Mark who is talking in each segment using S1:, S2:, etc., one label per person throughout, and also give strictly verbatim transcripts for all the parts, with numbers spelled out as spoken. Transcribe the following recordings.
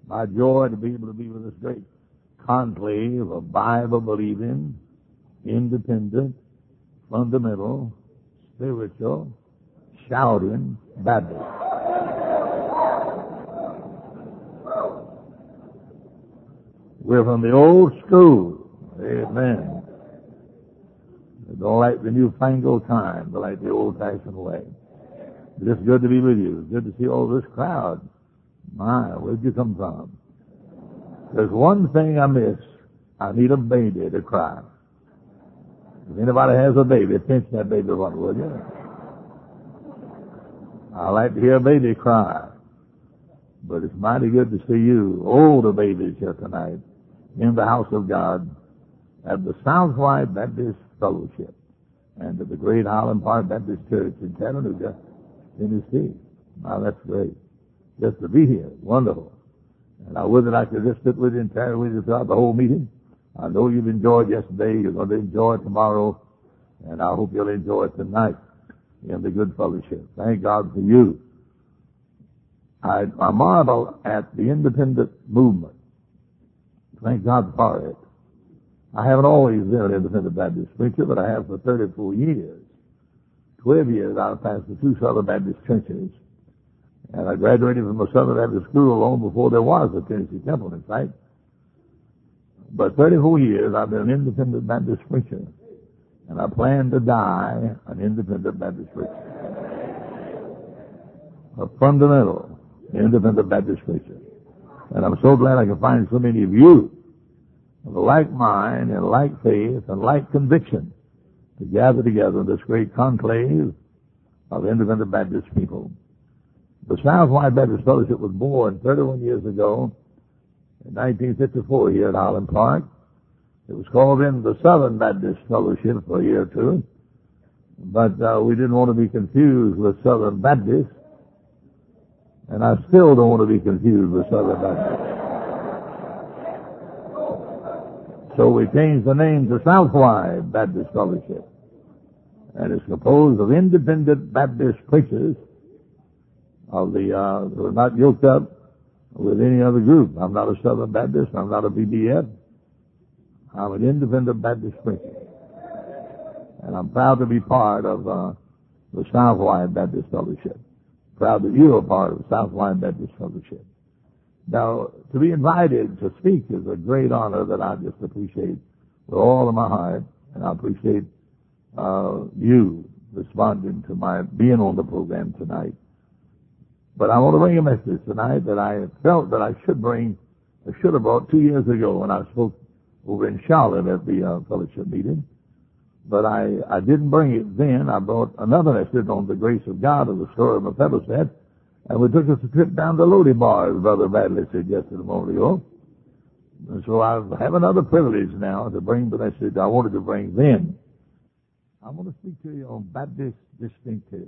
S1: My joy to be able to be with this great conclave of Bible-believing, independent, fundamental, spiritual, shouting Baptists. We're from the old school. Amen. They don't like the newfangled kind. They like the old-fashioned way. It's just good to be with you. It's good to see all this crowd. My, where'd you come from? There's one thing I miss. I need a baby to cry. If anybody has a baby, pinch that baby one, will you? I like to hear a baby cry. But it's mighty good to see you, older babies here tonight, in the house of God, at the Southwide Baptist Fellowship, and at the Great Highland Park Baptist Church in Chattanooga, Tennessee. Now, that's great. Just to be here. Wonderful. And I would that I could just sit with you and tarry with you throughout the whole meeting. I know you've enjoyed yesterday. You're going to enjoy it tomorrow. And I hope you'll enjoy it tonight in the good fellowship. Thank God for you. I, I marvel at the independent movement. Thank God for it. I haven't always been an independent Baptist preacher, but I have for thirty-four years. Twelve years I've pastored two Southern Baptist churches. And I graduated from a Southern Baptist school long before there was a Tennessee Temple, in fact. But thirty-four years I've been an independent Baptist preacher. And I plan to die an independent Baptist preacher. A fundamental independent Baptist preacher. And I'm so glad I can find so many of you of a like mind and like faith and like conviction to gather together in this great conclave of independent Baptist people. The Southwide Baptist Fellowship was born thirty-one years ago in nineteen fifty-four here at Highland Park. It was called then the Southern Baptist Fellowship for a year or two, but uh, we didn't want to be confused with Southern Baptists, and I still don't want to be confused with Southern Baptists. So we changed the name to Southwide Baptist Fellowship, and it's composed of independent Baptist preachers of the, uh, who are not yoked up with any other group. I'm not a Southern Baptist. I'm not a B B F. I'm an independent Baptist preacher. And I'm proud to be part of, uh, the Southwide Baptist Fellowship. Proud that you are part of the Southwide Baptist Fellowship. Now, to be invited to speak is a great honor that I just appreciate with all of my heart. And I appreciate, uh, you responding to my being on the program tonight. But I want to bring a message tonight that I felt that I should bring, I should have brought two years ago when I spoke over in Charlotte at the uh, fellowship meeting. But I, I didn't bring it then. I brought another message on the grace of God of the story of Mephibosheth. And we took us a trip down to Lodi Bar, as Brother Bradley suggested a moment ago. And so I have another privilege now to bring the message I wanted to bring then. I want to speak to you on Baptist distinctives.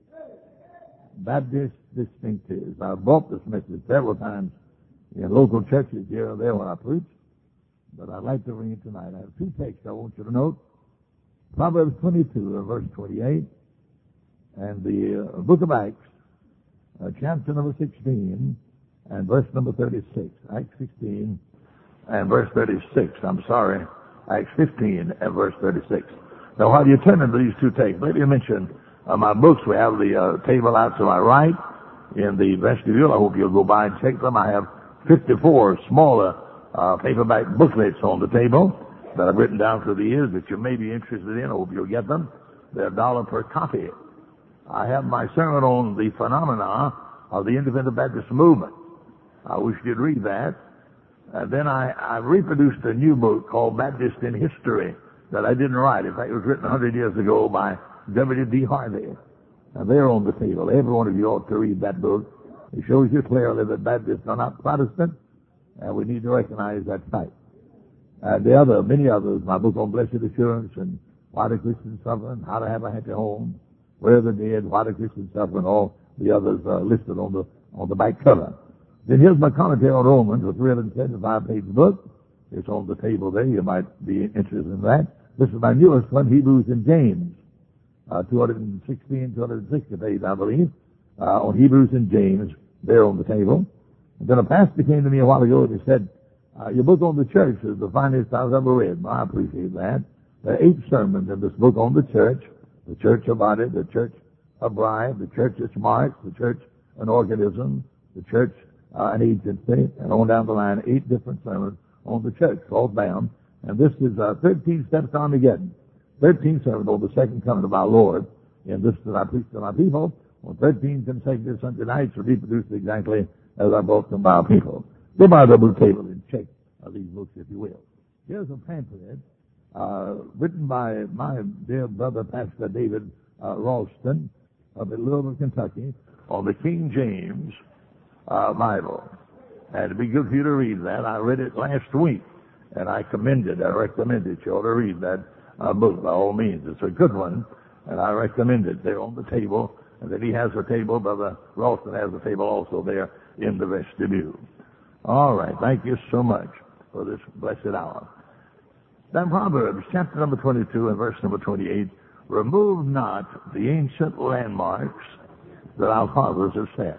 S1: Baptist distinctives. I've brought this message several times in local churches here and there when I preach, but I'd like to bring it tonight. I have two texts I want you to note. Proverbs twenty-two and verse twenty-eight, and the uh, book of Acts, uh, chapter number sixteen and verse number thirty-six. Acts sixteen and verse thirty-six. I'm sorry, Acts fifteen and verse thirty-six. Now, while you're turning to these two texts, let me mention Uh, my books. We have the uh, table out to my right in the vestibule. I hope you'll go by and check them. I have fifty-four smaller uh, paperback booklets on the table that I've written down through the years that you may be interested in. I hope you'll get them. They're a dollar per copy. I have my sermon on the phenomena of the independent Baptist movement. I wish you'd read that. And then I, I reproduced a new book called Baptist in History that I didn't write. In fact, it was written one hundred years ago by W D Harvey. Now, they're on the table. Every one of you ought to read that book. It shows you clearly that Baptists are not Protestant, and we need to recognize that fact. And the other, many others, my book on Blessed Assurance and Why do Christians Suffer and How to Have a Happy Home, Where the Dead, Why do Christians Suffer, and all the others uh, listed on the on the back cover. Then here's my commentary on Romans, a three hundred seventy-five page book. It's on the table there. You might be interested in that. This is my newest one, Hebrews and James. Uh, two hundred sixteen, two hundred sixty pages, I believe, uh, on Hebrews and James. They're on the table. And then a pastor came to me a while ago and he said, uh, your book on the church is the finest I've ever read. Well, I appreciate that. There are eight sermons in this book on the church, the church a body, the church a bride, the church its marks, the church an organism, the church uh, an agency, and on down the line, eight different sermons on the church, all bound. And this is uh, thirteen steps to Armageddon. thirteen sermons on the second coming of our Lord. And this that I preach to my people on thirteen consecutive Sunday nights are reproduced exactly as I brought them by our people. Go by the book table and check uh, these books, if you will. Here's a pamphlet uh, written by my dear brother, Pastor David uh, Ralston of Louisville, Kentucky, on the King James uh, Bible. And it'd be good for you to read that. I read it last week, and I commend it. I recommend it. You ought to read that uh, book by all means. It's a good one, and I recommend it. They're on the table, and then he has a table. Brother Ralston has a table also there in the vestibule. All right. Thank you so much for this blessed hour. Then Proverbs chapter number twenty-two and verse number twenty-eight. Remove not the ancient landmarks that our fathers have set.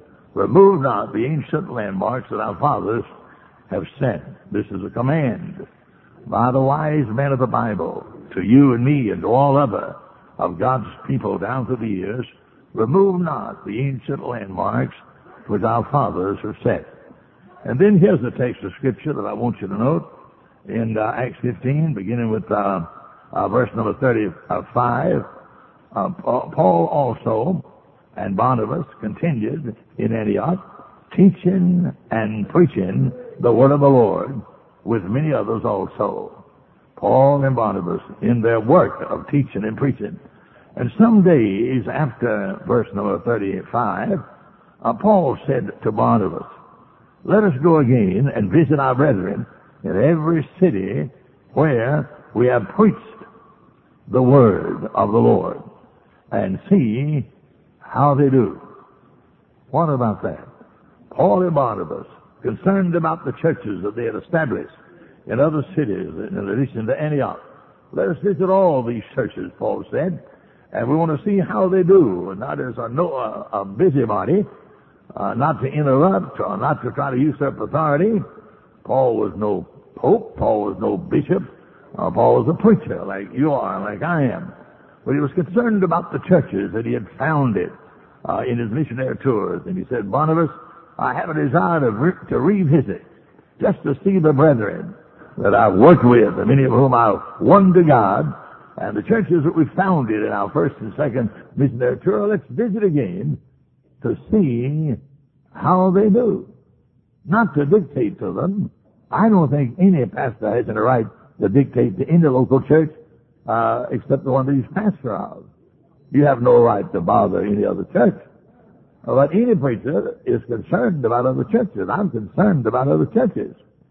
S1: Remove not the ancient landmarks that our fathers have set. This is a command by the wise men of the Bible to you and me and to all other of God's people down through the years. Remove not the ancient landmarks which our fathers have set. And then here's the text of Scripture that I want you to note in uh, Acts fifteen, beginning with uh, uh, verse number thirty-five. Uh, Paul also and Barnabas continued in Antioch, teaching and preaching the word of the Lord with many others also. Paul and Barnabas in their work of teaching and preaching. And some days after verse number thirty-five, uh, Paul said to Barnabas, let us go again and visit our brethren in every city where we have preached the word of the Lord and see how they do. What about that? Paul and Barnabas, concerned about the churches that they had established in other cities, in addition to Antioch. Let us visit all these churches, Paul said, and we want to see how they do, and not as a, no, a, a busybody, uh, not to interrupt or not to try to usurp authority. Paul was no pope. Paul was no bishop. Uh, Paul was a preacher like you are, like I am. But he was concerned about the churches that he had founded uh, in his missionary tours. And he said, Barnabas, I have a desire to, re- to revisit, just to see the brethren that I've worked with, and many of whom I've won to God, and the churches that we founded in our first and second missionary tour. Let's visit again to see how they do. Not to dictate to them. I don't think any pastor has any right to dictate to any local church uh, except the one that he's pastor of. You have no right to bother any other church. But any preacher is concerned about other churches. I'm concerned about other churches.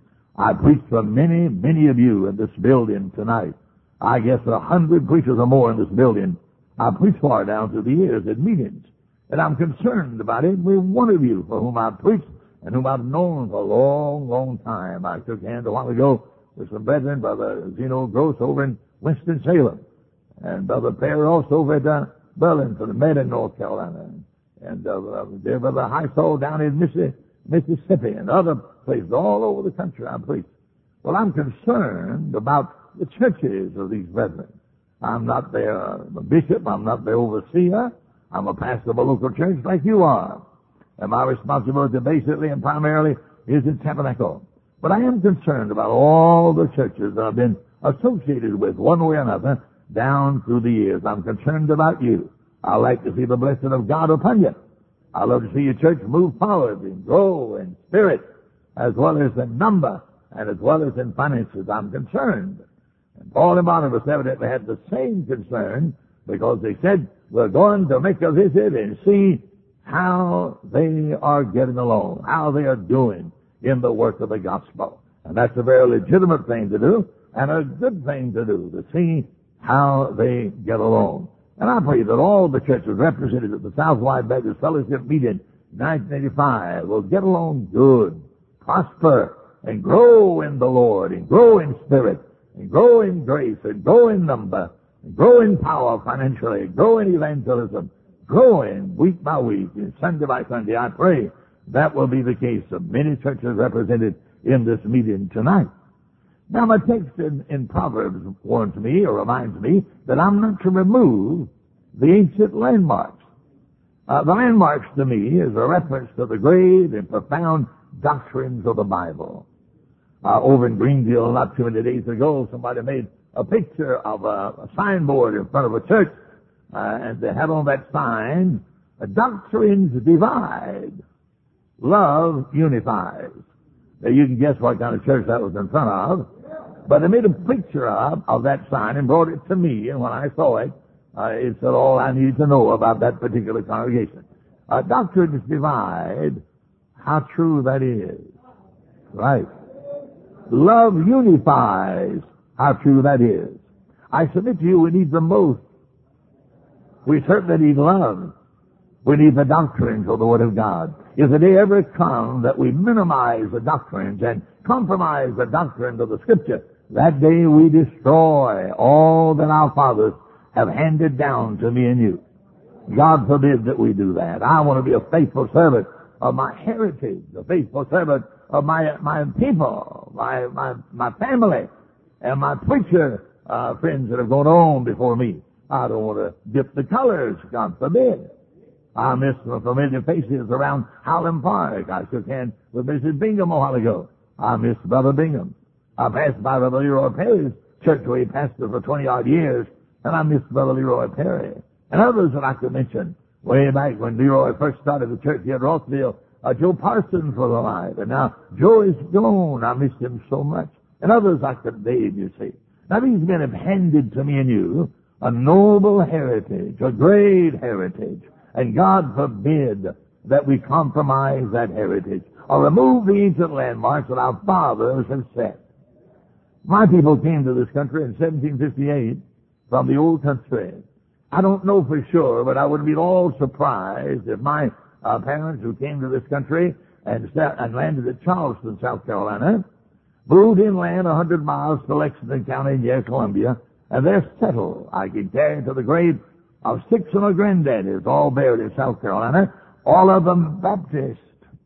S1: I preached for many, many of you in this building tonight. I guess a hundred preachers or more in this building. I preached far down through the years at meetings. And I'm concerned about every one of you for whom I've preached and whom I've known for a long, long time. I shook hands a while ago with some brethren, Brother Zeno Gross over in Winston-Salem, and Brother Peros over at uh, Burlington, Medon, North Carolina, and uh, uh, dear Brother Highsall down in Mississippi, and other places all over the country I preach. Well, I'm concerned about the churches of these brethren. I'm not their uh, bishop. I'm not their overseer. I'm a pastor of a local church like you are. And my responsibility basically and primarily is in Tabernacle. But I am concerned about all the churches that I've been associated with one way or another down through the years. I'm concerned about you. I like to see the blessing of God upon you. I love to see your church move forward and grow in spirit as well as in number and as well as in finances. I'm concerned. And Paul and Barnabas evidently had the same concern because they said, we're going to make a visit and see how they are getting along, how they are doing in the work of the gospel. And that's a very legitimate thing to do and a good thing to do, to see how they get along. And I pray that all the churches represented at the Southwide Baptist Fellowship meeting in nineteen eighty-five will get along good, prosper, and grow in the Lord, and grow in spirit, and grow in grace, and grow in number, and grow in power financially, grow in evangelism, growing week by week and Sunday by Sunday. I pray that will be the case of many churches represented in this meeting tonight. Now, my text in, in Proverbs warns me or reminds me that I'm not to remove the ancient landmarks. Uh, the landmarks to me is a reference to the great and profound doctrines of the Bible. Uh, over in Greenville, not too many days ago, somebody made a picture of a, a signboard in front of a church, uh, and they had on that sign, "Doctrines divide, love unifies." Now, you can guess what kind of church that was in front of. But they made a picture of, of that sign and brought it to me, and when I saw it, uh, it said all I needed to know about that particular congregation. Uh, doctrines divide, how true that is. Right. Love unifies, how true that is. I submit to you, we need them both. We certainly need love. We need the doctrines of the Word of God. If the day ever comes that we minimize the doctrines and compromise the doctrine of the Scripture, that day we destroy all that our fathers have handed down to me and you. God forbid that we do that. I want to be a faithful servant of my heritage, a faithful servant of my my people, my my my family, and my preacher uh, friends that have gone on before me. I don't want to dip the colors, God forbid. I miss the familiar faces around Highland Park. I shook hands with Missus Bingham a while ago. I miss Brother Bingham. I passed by Brother Leroy Perry's church where he pastored for twenty-odd years, and I miss Brother Leroy Perry. And others that I could mention. Way back when Leroy first started the church here at Rossville, uh, Joe Parsons was alive, and now Joe is gone. I miss him so much. And others I could name, you see. Now these men have handed to me and you a noble heritage, a great heritage. And God forbid that we compromise that heritage or remove the ancient landmarks that our fathers have set. My people came to this country in seventeen fifty-eight from the old country. I don't know for sure, but I wouldn't be at all surprised if my uh, parents who came to this country and, and landed at Charleston, South Carolina, moved inland a hundred miles to Lexington County near Columbia, and they're settled. I can carry to the grave of six of my granddaddies, all buried in South Carolina, all of them Baptist.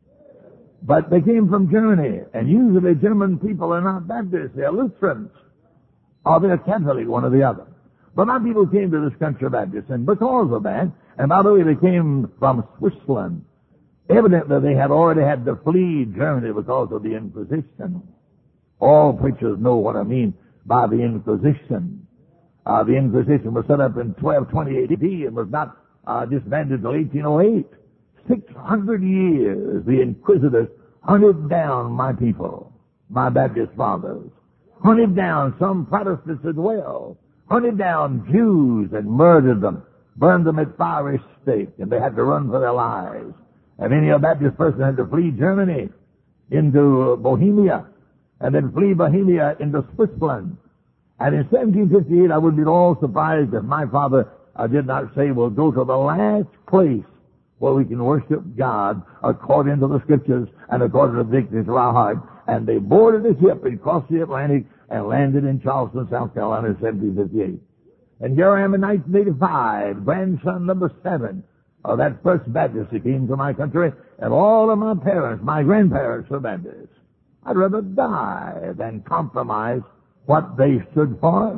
S1: But they came from Germany, and usually German people are not Baptists, they're Lutherans, or they're Catholic, one or the other. But my people came to this country Baptist, and because of that, and by the way, they came from Switzerland. Evidently, they had already had to flee Germany because of the Inquisition. All preachers know what I mean by the Inquisition. Uh, the Inquisition was set up in twelve twenty A D and was not uh, disbanded until eighteen oh eight. Six hundred years the Inquisitors hunted down my people, my Baptist fathers, hunted down some Protestants as well, hunted down Jews and murdered them, burned them at fiery stake, and they had to run for their lives. And many a Baptist person had to flee Germany into Bohemia, and then flee Bohemia into Switzerland. And in seventeen fifty-eight, I wouldn't be at all surprised if my father uh, did not say, we'll go to the last place where we can worship God according to the Scriptures and according to the dictates of our heart. And they boarded a ship and crossed the Atlantic and landed in Charleston, South Carolina in seventeen fifty-eight. And here I am in nineteen eighty-five, grandson number seven of that first Baptist that came to my country, and all of my parents, my grandparents were Baptists. I'd rather die than compromise what they stood for.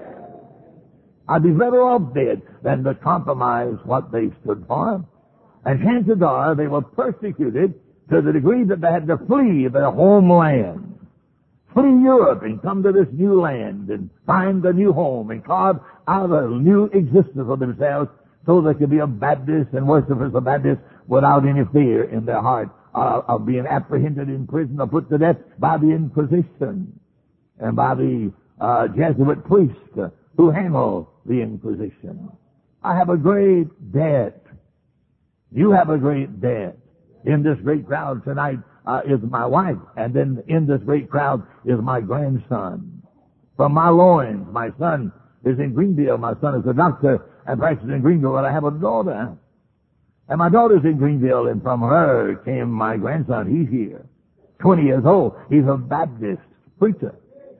S1: I'd be better off dead than to compromise what they stood for. And chances are they were persecuted to the degree that they had to flee their homeland. Flee Europe and come to this new land and find a new home and carve out a new existence for themselves so they could be a Baptist and worshipers of Baptists without any fear in their heart uh, of being apprehended in prison or put to death by the Inquisition and by the uh, Jesuit priests uh, who handle the Inquisition. I have a great debt. You have a great debt. In this great crowd tonight uh, is my wife, and then in this great crowd is my grandson. From my loins, my son is in Greenville. My son is a doctor and practices in Greenville, but I have a daughter. And my daughter's in Greenville, and from her came my grandson. He's here, twenty years old. He's a Baptist preacher.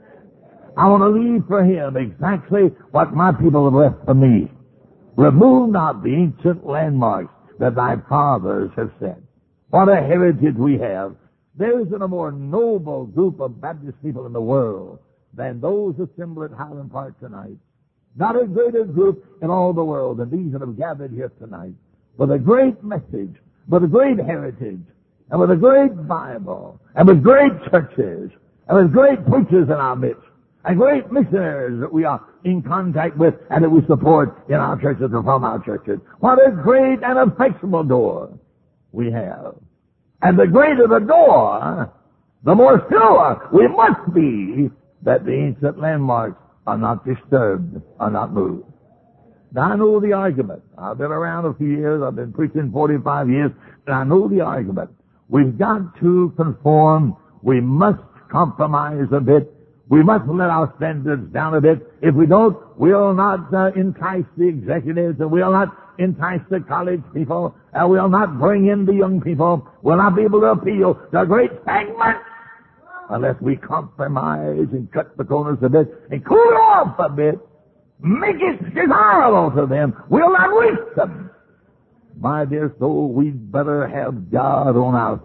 S1: I want to leave for him exactly what my people have left for me. Remove not the ancient landmarks that thy fathers have set. What a heritage we have. There isn't a more noble group of Baptist people in the world than those assembled at Highland Park tonight. Not a greater group in all the world than these that have gathered here tonight, with a great message, with a great heritage, and with a great Bible, and with great churches, and with great preachers in our midst, and great missionaries that we are in contact with and that we support in our churches and from our churches. What a great and effectual door we have. And the greater the door, the more sure we must be that the ancient landmarks are not disturbed, are not moved. Now, I know the argument. I've been around a few years. I've been preaching forty-five years, and I know the argument. We've got to conform. We must compromise a bit. We must let our standards down a bit. If we don't, we'll not uh, entice the executives, and we'll not entice the college people, and we'll not bring in the young people. We'll not be able to appeal to a great segment unless we compromise and cut the corners a bit and cool it off a bit. Make it desirable to them. We'll not reach them. My dear soul, we'd better have God on our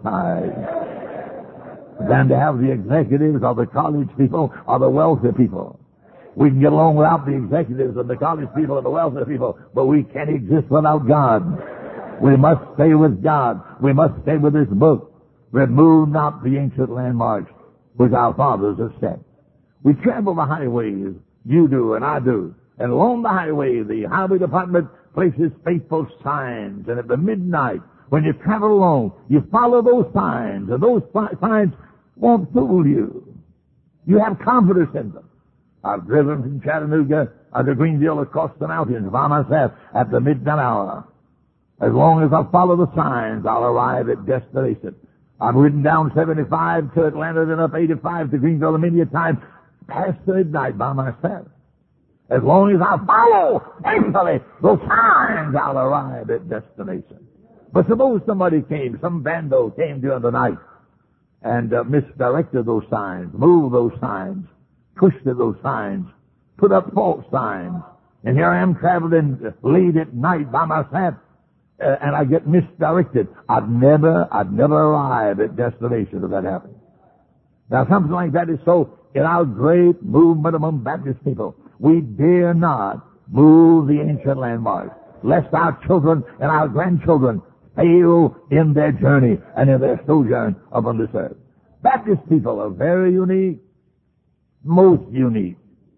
S1: side than to have the executives or the college people or the wealthy people. We can get along without the executives and the college people and the wealthy people, but we can't exist without God. We must stay with God. We must stay with His book. Remove not the ancient landmarks which our fathers have set. We travel the highways, you do and I do, and along the highway, the highway department places faithful signs, and at the midnight, when you travel along, you follow those signs, and those signs won't fool you. You have confidence in them. I've driven from Chattanooga to Greenville across the mountains by myself at the midnight hour. As long as I follow the signs, I'll arrive at destination. I've ridden down seventy-five to Atlanta, then up eighty-five to Greenville many a time, past midnight by myself. As long as I follow faithfully those signs, I'll arrive at destination. But suppose somebody came, some bando came during the night and uh, misdirected those signs, moved those signs, twisted those signs, put up false signs, and here I am traveling late at night by myself, uh, and I get misdirected. I'd never, I'd never arrive at destination if that happened. Now, something like that is so in our great movement among Baptist people. We dare not move the ancient landmarks, lest our children and our grandchildren fail in their journey and in their sojourn upon this earth. Baptist people are very unique, most unique,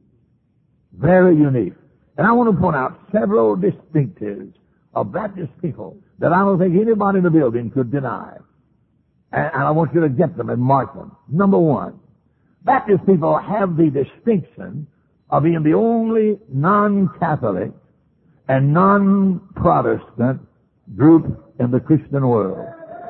S1: very unique. And I want to point out several distinctives of Baptist people that I don't think anybody in the building could deny. And, and I want you to get them and mark them. Number one, Baptist people have the distinction of being the only non-Catholic and non-Protestant group in the Christian world.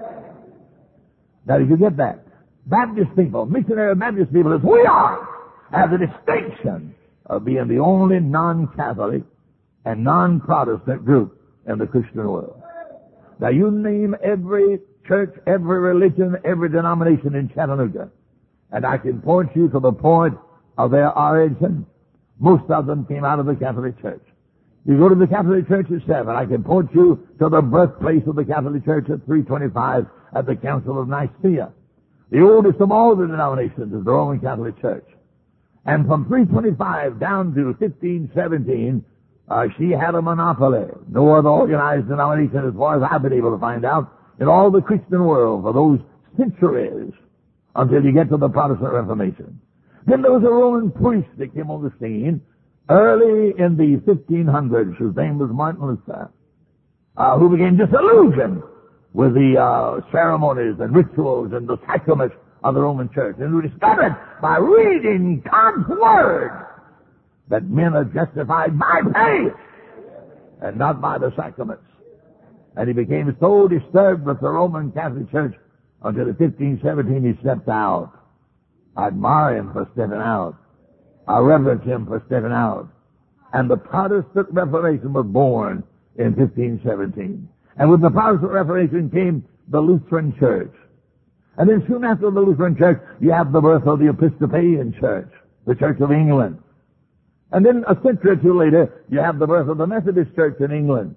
S1: Now, did you get that? Baptist people, missionary Baptist people, as we are, have the distinction of being the only non-Catholic and non-Protestant group in the Christian world. Now, you name every church, every religion, every denomination in Chattanooga, and I can point you to the point of their origin. Most of them came out of the Catholic Church. You go to the Catholic Church itself, and I can point you to the birthplace of the Catholic Church at three twenty-five at the Council of Nicaea. The oldest of all the denominations is the Roman Catholic Church. And from three twenty-five down to fifteen seventeen, uh, she had a monopoly. No other organized denomination, as far as I've been able to find out, in all the Christian world for those centuries until you get to the Protestant Reformation. Then there was a Roman priest that came on the scene early in the fifteen hundreds, whose name was Martin Luther, uh, who became disillusioned with the uh, ceremonies and rituals and the sacraments of the Roman Church, and who discovered by reading God's Word that men are justified by faith and not by the sacraments. And he became so disturbed with the Roman Catholic Church until in fifteen seventeen he stepped out. I admire him for stepping out. I reverence him for stepping out. And the Protestant Reformation was born in fifteen seventeen. And with the Protestant Reformation came the Lutheran Church. And then soon after the Lutheran Church, you have the birth of the Episcopalian Church, the Church of England. And then a century or two later, you have the birth of the Methodist Church in England.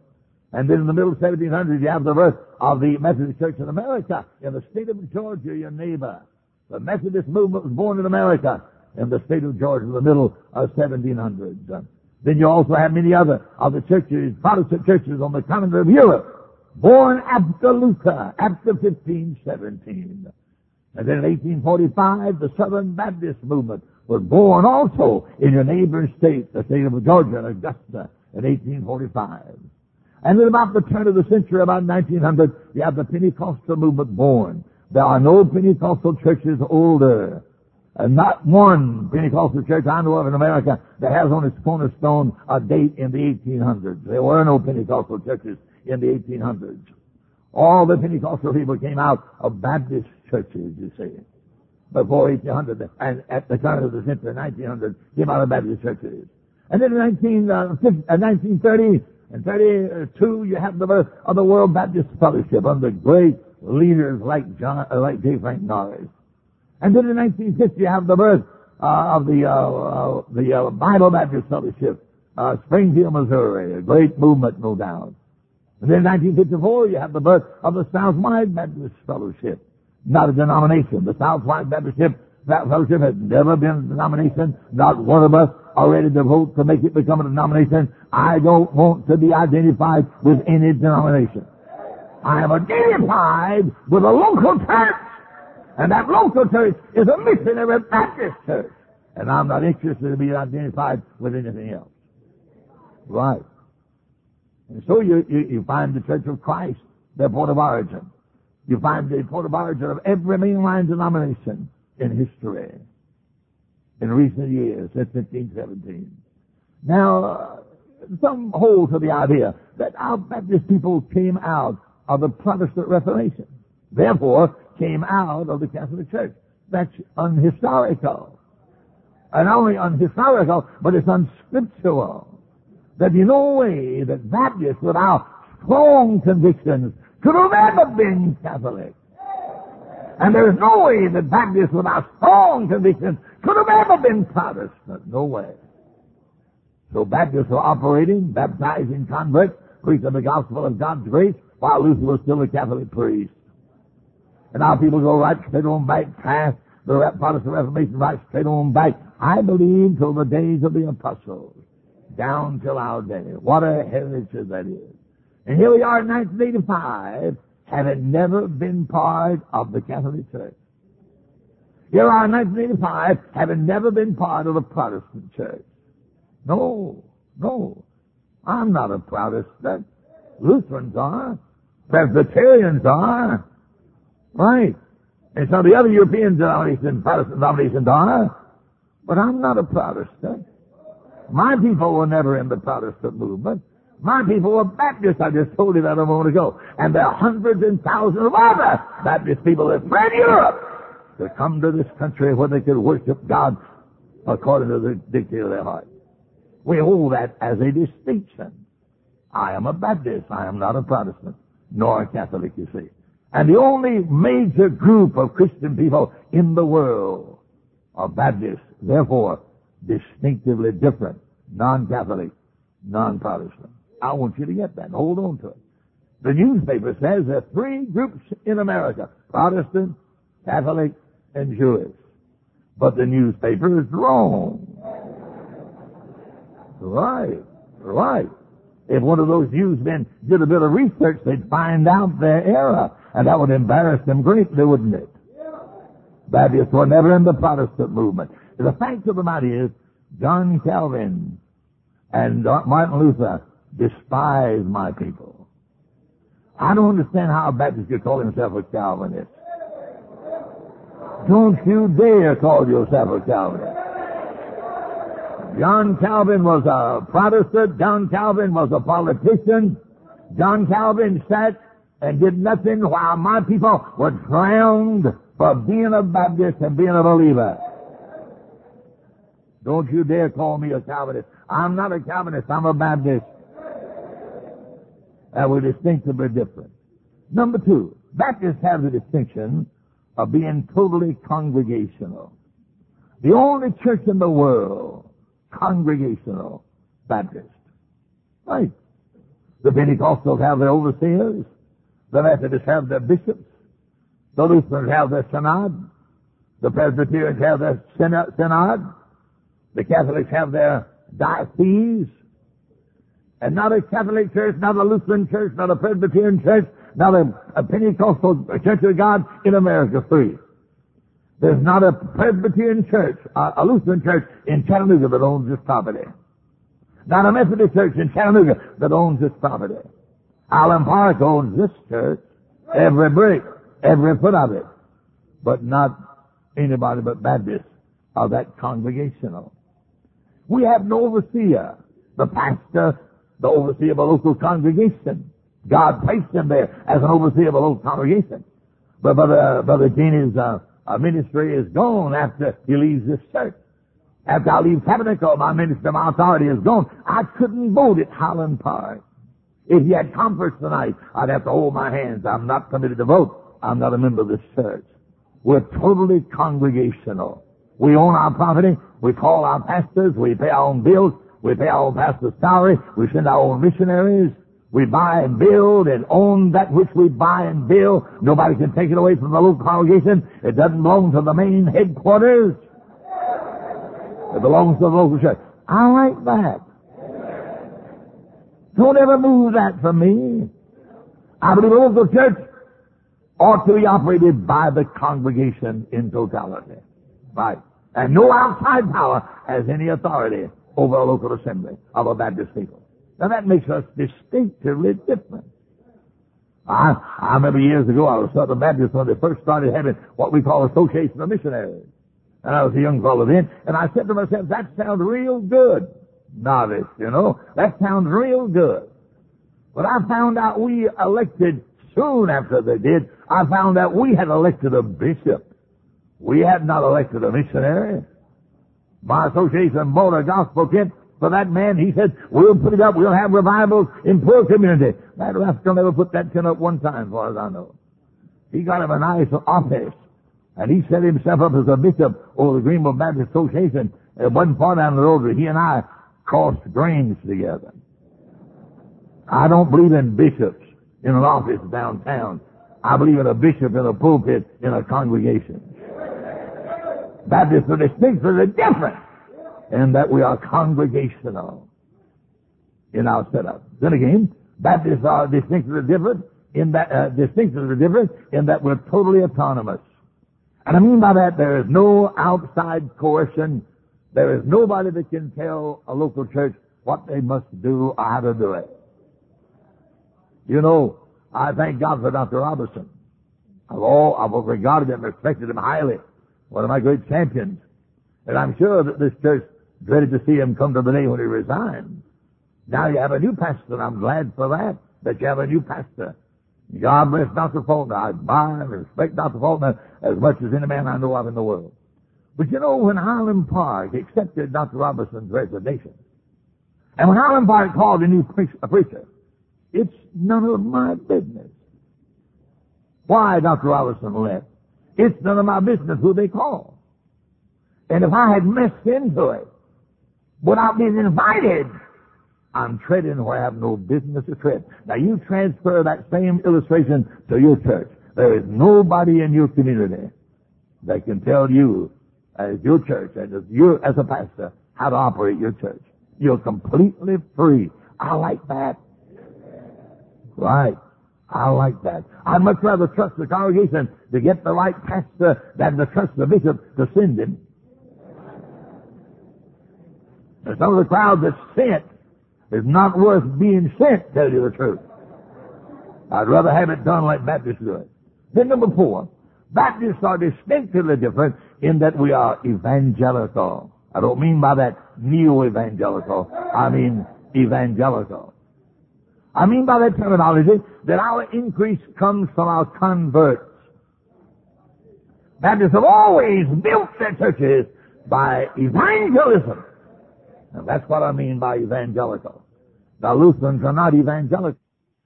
S1: And then in the middle seventeen hundreds, you have the birth of the Methodist Church in America, in the state of Georgia, your neighbor. The Methodist movement was born in America, in the state of Georgia, in the middle of seventeen hundreds. Then you also have many other of the churches, Protestant churches on the continent of Europe, born after Luther, after fifteen seventeen. And then in eighteen forty-five, the Southern Baptist movement was born also in your neighboring state, the state of Georgia and Augusta, in eighteen forty-five. And then about the turn of the century, about nineteen hundred, you have the Pentecostal movement born. There are no Pentecostal churches older. And not one Pentecostal church I know of in America that has on its cornerstone a date in the eighteen hundreds. There were no Pentecostal churches in the eighteen hundreds. All the Pentecostal people came out of Baptist churches, you see, before eighteen hundred. And at the turn of the century, nineteen hundred, came out of Baptist churches. And then in nineteen thirty and thirty-two, you have the birth of the World Baptist Fellowship under great leaders like John, uh, like J. Frank Norris. And then in nineteen fifty, you have the birth uh, of the uh, uh, the uh, Bible Baptist Fellowship, uh, Springfield, Missouri, a great movement, no doubt. And then in nineteen fifty-four, you have the birth of the Southwide Baptist Fellowship, not a denomination. The Southwide Baptist Fellowship has never been a denomination. Not one of us are ready to vote to make it become a denomination. I don't want to be identified with any denomination. I am identified with a local church. And that local church is a missionary Baptist church. And I'm not interested to be identified with anything else. Right. And so you, you, you find the Church of Christ, their port of origin. You find the port of origin of every mainline denomination in history in recent years, since fifteen seventeen. Now, uh, some hold to the idea that our Baptist people came out of the Protestant Reformation, therefore came out of the Catholic Church. That's unhistorical. And not only unhistorical, but it's unscriptural. There'd be no way that Baptists without strong convictions could have ever been Catholic. And there is no way that Baptists without strong convictions could have ever been Protestant. No way. So Baptists were operating, baptizing converts, preaching the gospel of God's grace, while Luther was still a Catholic priest. And our people go right straight on back past the Protestant Reformation, right straight on back, I believe, till the days of the apostles, down till our day. What a heritage that is. And here we are in nineteen eighty-five, having never been part of the Catholic Church. Here we are in nineteen eighty-five, having never been part of the Protestant Church. No, no. I'm not a Protestant. Lutherans are. Presbyterians are. Right. And some of the other European denominations, Protestant denominations are. But I'm not a Protestant. My people were never in the Protestant movement. My people were Baptists. I just told you that a moment ago. And there are hundreds and thousands of other Baptist people that fled Europe to come to this country where they could worship God according to the dictate of their heart. We hold that as a distinction. I am a Baptist. I am not a Protestant, nor a Catholic, you see. And the only major group of Christian people in the world are Baptists, therefore distinctively different, non-Catholic, non-Protestant. I want you to get that. Hold on to it. The newspaper says there are three groups in America, Protestant, Catholic, and Jewish. But the newspaper is wrong. Right, right. If one of those newsmen did a bit of research, they'd find out their error, and that would embarrass them greatly, wouldn't it? Baptists were never in the Protestant movement. The fact of the matter is, John Calvin and Martin Luther despise my people. I don't understand how a Baptist could call himself a Calvinist. Don't you dare call yourself a Calvinist. John Calvin was a Protestant. John Calvin was a politician. John Calvin sat and did nothing while my people were drowned for being a Baptist and being a believer. Don't you dare call me a Calvinist. I'm not a Calvinist. I'm a Baptist. And we're distinctively different. Number two, Baptists have the distinction of being totally congregational. The only church in the world, congregational Baptist. Right. The Pentecostals have their overseers. The Methodists have their bishops. The Lutherans have their synod. The Presbyterians have their synod. The Catholics have their diocese. And not a Catholic church, not a Lutheran church, not a Presbyterian church, not a, a Pentecostal Church of God in America free. There's not a Presbyterian church, a, a Lutheran church in Chattanooga that owns this property. Not a Methodist church in Chattanooga that owns this property. Allen Park owns this church, every brick, every foot of it. But not anybody but Baptists are that congregational. We have no overseer. The pastor, the overseer of a local congregation. God placed him there as an overseer of a local congregation. But Brother, Brother Genie's uh, uh, ministry is gone after he leaves this church. After I leave Tabernacle, my ministry, my authority is gone. I couldn't vote at Highland Park. If he had conference tonight, I'd have to hold my hands. I'm not permitted to vote. I'm not a member of this church. We're totally congregational. We own our property. We call our pastors. We pay our own bills. We pay our own pastor's salary. We send our own missionaries. We buy and build and own that which we buy and build. Nobody can take it away from the local congregation. It doesn't belong to the main headquarters. It belongs to the local church. I like that. Don't ever move that from me. I believe a local church ought to be operated by the congregation in totality. Right. And no outside power has any authority over a local assembly of a Baptist people. Now that makes us distinctively different. I, I remember years ago I was Southern Baptist when they first started having what we call Association of Missionaries. And I was a young fellow then, and I said to myself, that sounds real good. Novice, you know, that sounds real good. But I found out we elected, soon after they did, I found out we had elected a bishop. We had not elected a missionary. My association bought a gospel kit for that man. He said, we'll put it up, we'll have revivals in poor community. That rascal never put that tin up one time, as far as I know. He got him a nice office, and he set himself up as a bishop over the Greenville Baptist Association. It wasn't far down the road where he and I crossed grains together. I don't believe in bishops in an office downtown. I believe in a bishop in a pulpit in a congregation. Baptists are distinctly different in that we are congregational in our setup. Then again, Baptists are distinctly different in that uh, distinctly different in that we're totally autonomous. And I mean by that there is no outside coercion. There is nobody that can tell a local church what they must do or how to do it. You know, I thank God for Doctor Robertson. I've all I've regarded him, respected him highly. One of my great champions. And I'm sure that this church dreaded to see him come to the day when he resigned. Now you have a new pastor, and I'm glad for that, that you have a new pastor. God bless Doctor Faulkner. I admire and respect Doctor Faulkner as much as any man I know of in the world. But you know, when Highland Park accepted Doctor Robertson's resignation, and when Highland Park called a new pre- a preacher, it's none of my business why Doctor Robertson left. It's none of my business who they call. And if I had messed into it without being invited, I'm treading where I have no business to tread. Now you transfer that same illustration to your church. There is nobody in your community that can tell you as your church and as you as a pastor how to operate your church. You're completely free. I like that. Right. I like that. I'd much rather trust the congregation to get the right pastor than to trust the bishop to send him. And some of the crowd that's sent is not worth being sent, tell you the truth. I'd rather have it done like Baptists do it. Then number four, Baptists are distinctly different in that we are evangelical. I don't mean by that neo-evangelical. I mean evangelical. I mean by that terminology that our increase comes from our converts. Baptists have always built their churches by evangelism. And that's what I mean by evangelical. Now, Lutherans are not evangelical.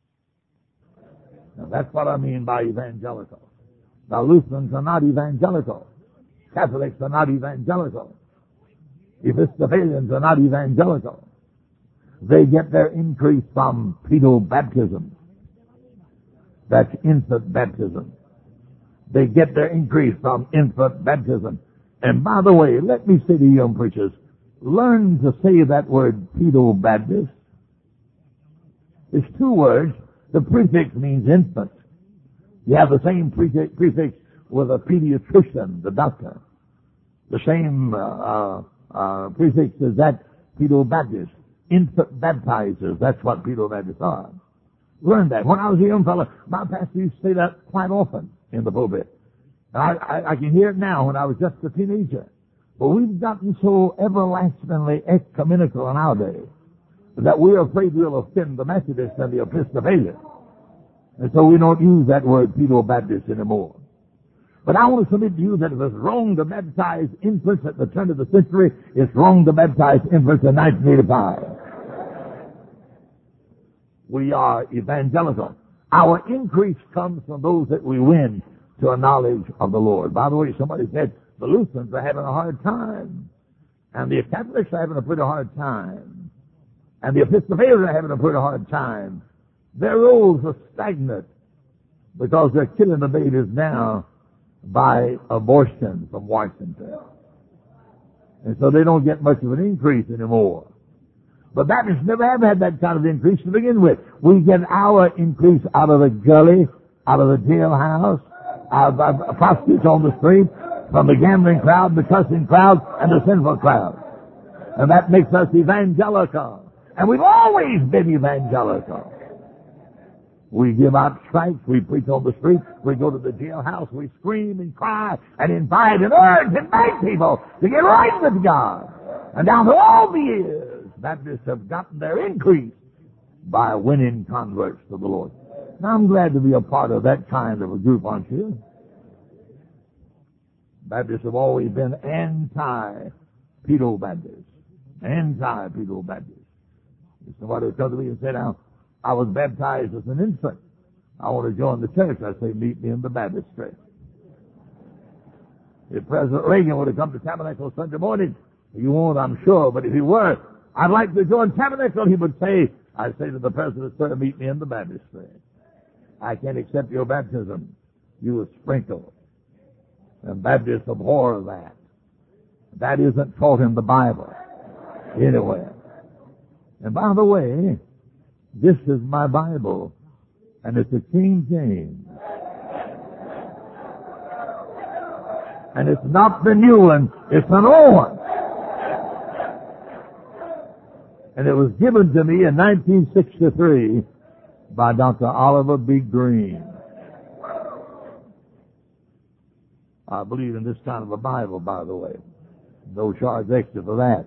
S1: Now, that's what I mean by evangelical. Now, Lutherans are not evangelical. Catholics are not evangelical. Episcopalians are not evangelical. they get their increase from pedal baptism. That's infant baptism. They get their increase from infant baptism. And by the way, let me say to you young preachers, learn to say that word pedal Baptist. It's two words. The prefix means infant. You have the same prefix, prefix with a pediatrician, the doctor. The same uh, uh, uh, prefix as that, pedal Baptist. Infant baptizers, that's what pedal Baptists are. Learn that. When I was a young fellow, my pastor used to say that quite often in the pulpit. I, I, I can hear it now when I was just a teenager. But we've gotten so everlastingly ecumenical in our day that we're afraid we'll offend the Methodists and the Episcopalians. And so we don't use that word pedal Baptist anymore. But I want to submit to you that if it's wrong to baptize infants at the turn of the century, it's wrong to baptize infants in nineteen eighty-five. We are evangelical. Our increase comes from those that we win to a knowledge of the Lord. By the way, somebody said the Lutherans are having a hard time, and the Catholics are having a pretty hard time, and the Episcopalians are having a pretty hard time. Their roles are stagnant because they're killing the babies now by abortion from Washington. And so they don't get much of an increase anymore. But Baptists never have had that kind of increase to begin with. We get our increase out of the gully, out of the jailhouse, out of the prostitutes on the street, from the gambling crowd, the cussing crowd, and the sinful crowd. And that makes us evangelical. And we've always been evangelical. We give out strikes, we preach on the street, we go to the jailhouse, we scream and cry and invite and urge and beg people to get right with God. And down through all the years, Baptists have gotten their increase by winning converts to the Lord. Now, I'm glad to be a part of that kind of a group, aren't you? Baptists have always been anti-pedal Baptists. Anti-pedal Baptists. Somebody would come to me and say, now, I was baptized as an infant. I want to join the church. I say, meet me in the baptistry. If President Reagan would have come to Tabernacle Sunday morning, you won't, I'm sure, but if he were, I'd like to join Tabernacle, he would say, I'd say to the president, sir, meet me in the baptistry. I can't accept your baptism. You were sprinkled. And Baptists abhor that. That isn't taught in the Bible anywhere. And by the way, this is my Bible, and it's a King James. And it's not the new one, it's an old one. And it was given to me in nineteen sixty-three by Doctor Oliver B. Green. I believe in this kind of a Bible, by the way. No charge extra for that.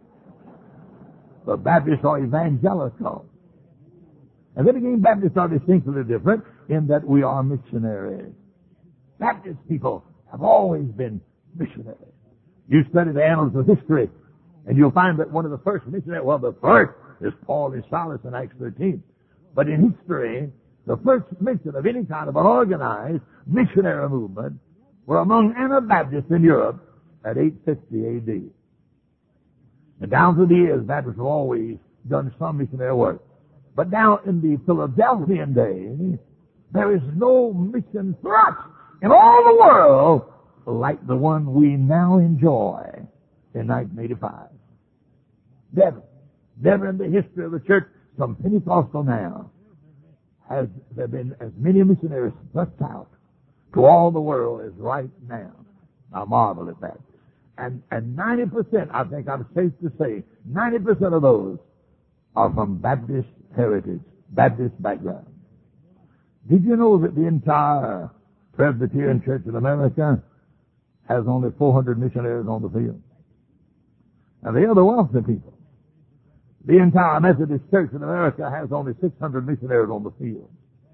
S1: But Baptists are evangelical. And then again, Baptists are distinctly different in that we are missionaries. Baptist people have always been missionaries. You study the annals of history, and you'll find that one of the first missionaries, well, the first is Paul and Silas in Acts thirteen. But in history, the first mention of any kind of an organized missionary movement were among Anabaptists in Europe at eight fifty A D. And down through the years, Baptists have always done some missionary work. But now in the Philadelphian day, there is no mission thrust in all the world like the one we now enjoy in nineteen eighty-five. Never, never in the history of the church from Pentecostal now has there been as many missionaries thrust out to all the world as right now. I marvel at that. And, and ninety percent, I think I'm safe to say, ninety percent of those are from Baptist heritage, Baptist background. Did you know that the entire Presbyterian Church in America has only four hundred missionaries on the field? And they are the wealthy people. The entire Methodist Church in America has only six hundred missionaries on the field.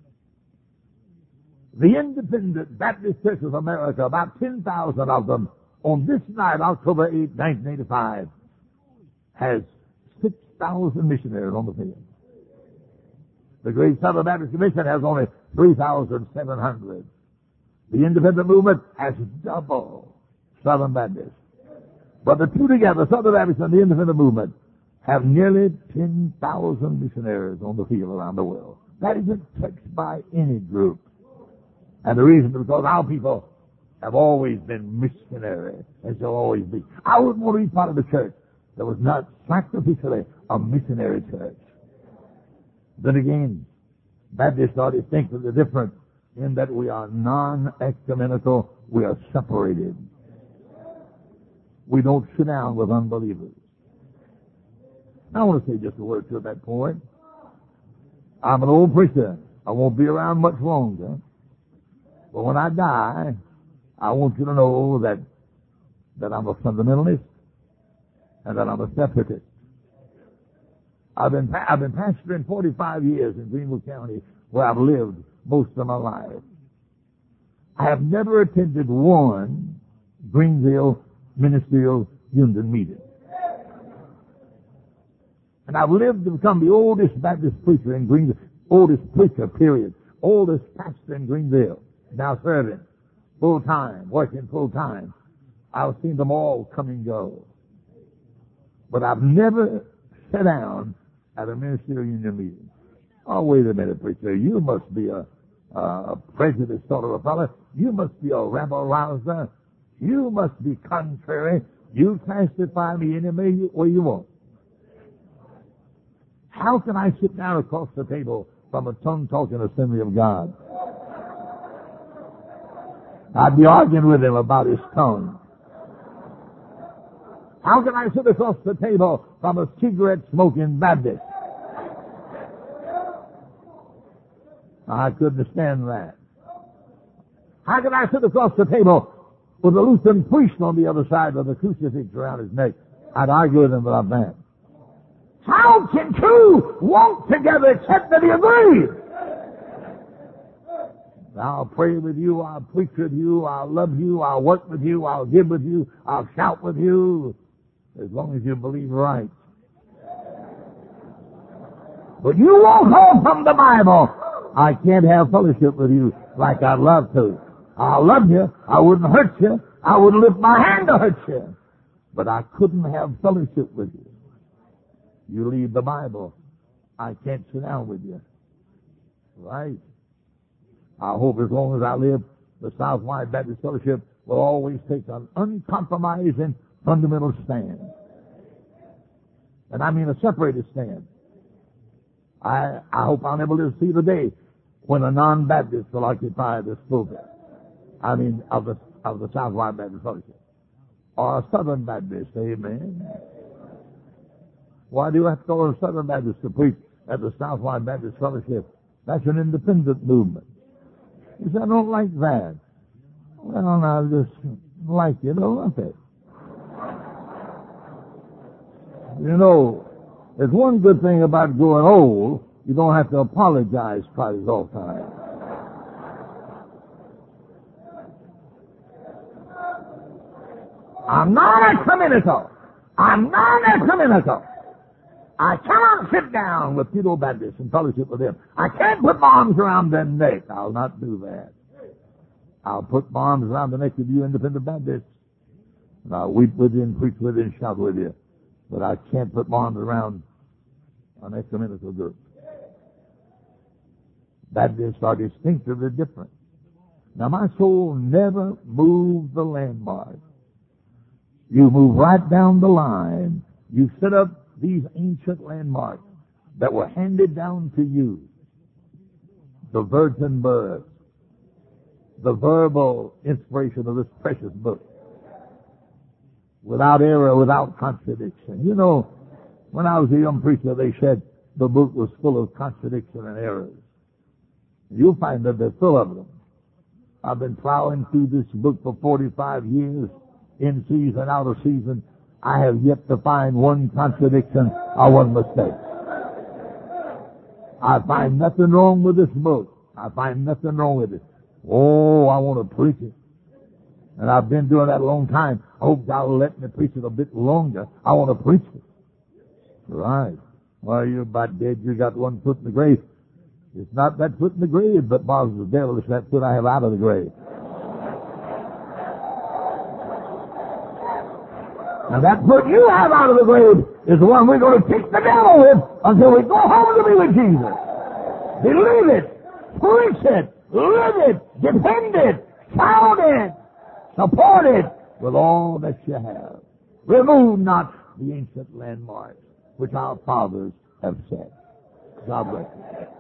S1: The Independent Baptist Church of America, about ten thousand of them, on this night, October eighth, nineteen eighty-five, has six thousand missionaries on the field. The Great Southern Baptist Commission has only three thousand seven hundred. The Independent Movement has double Southern Baptists. But the two together, Southern Baptist and the Independent Movement, have nearly ten thousand missionaries on the field around the world. That isn't touched by any group. And the reason is because our people have always been missionary and shall always be. I wouldn't want to be part of the church that was not sacrificially a missionary church. Then again, Baptists are distinctly different in that we are non-ecumenical. We are separated. We don't sit down with unbelievers. I want to say just a word to that point. I'm an old preacher. I won't be around much longer. But when I die, I want you to know that, that I'm a fundamentalist and that I'm a separatist. I've been, I've been pastoring forty-five years in Greenville County, where I've lived most of my life. I have never attended one Greenville Ministerial Union meeting. And I've lived to become the oldest Baptist preacher in Greenville, oldest preacher, period, oldest pastor in Greenville, now serving full time, working full time. I've seen them all come and go. But I've never sat down at a Ministerial Union meeting. Oh, wait a minute, preacher. You must be a, a prejudiced sort of a fellow. You must be a rabble-rouser. You must be contrary. You classify me any way you want. How can I sit down across the table from a tongue-talking assembly of God? I'd be arguing with him about his tongue. How can I sit across the table from a cigarette-smoking Baptist? I couldn't stand that. How can I sit across the table with a Lutheran priest on the other side with a crucifix around his neck? I'd argue with him about that. How can two walk together except that they agree? I'll pray with you, I'll preach with you, I'll love you, I'll work with you, I'll give with you, I'll shout with you, as long as you believe right. But you won't hold from the Bible. I can't have fellowship with you like I'd love to. I'll love you, I wouldn't hurt you, I wouldn't lift my hand to hurt you, but I couldn't have fellowship with you. You leave the Bible, I can't sit down with you. Right? I hope as long as I live, the Southwide Baptist Fellowship will always take an uncompromising, fundamental stand. And I mean a separated stand. I, I hope I'll never live to see the day when a non-Baptist will occupy this pulpit. I mean, of the, of the Southwide Baptist Fellowship. Or a Southern Baptist, amen. Why do you have to go to a Southern Baptist to preach at the Southwide Baptist Fellowship? That's an independent movement. You say, I don't like that. Well, I just like you, don't I? You know, there's one good thing about growing old. You don't have to apologize quite as often. I'm non-ecumenical. I'm non-ecumenical. I cannot sit down with Pedo Baptists and fellowship with them. I can't put my arms around their neck. I'll not do that. I'll put my arms around the neck of you independent Baptists. And I'll weep with you and preach with you and shout with you. But I can't put my arms around an ecumenical group. Baptists are distinctively different. Now, my soul never moved the landmark. You move right down the line. You set up these ancient landmarks that were handed down to you. The virgin birth, the verbal inspiration of this precious book, without error, without contradiction. You know, when I was a young preacher, they said the book was full of contradiction and errors. You'll find that they're full of them. I've been plowing through this book for forty-five years, in season, out of season. I have yet to find one contradiction or one mistake. I find nothing wrong with this book. I find nothing wrong with it. Oh, I want to preach it. And I've been doing that a long time. I hope God will let me preach it a bit longer. I want to preach it. Right. Well, you're about dead. You got one foot in the grave. It's not that foot in the grave that bothers the devil. It's that foot I have out of the grave. Now that foot you have out of the grave is the one we're going to kick the devil with until we go home to be with Jesus. Believe it, preach it, live it, defend it, shout it, support it with all that you have. Remove not the ancient landmarks which our fathers have set. God bless you.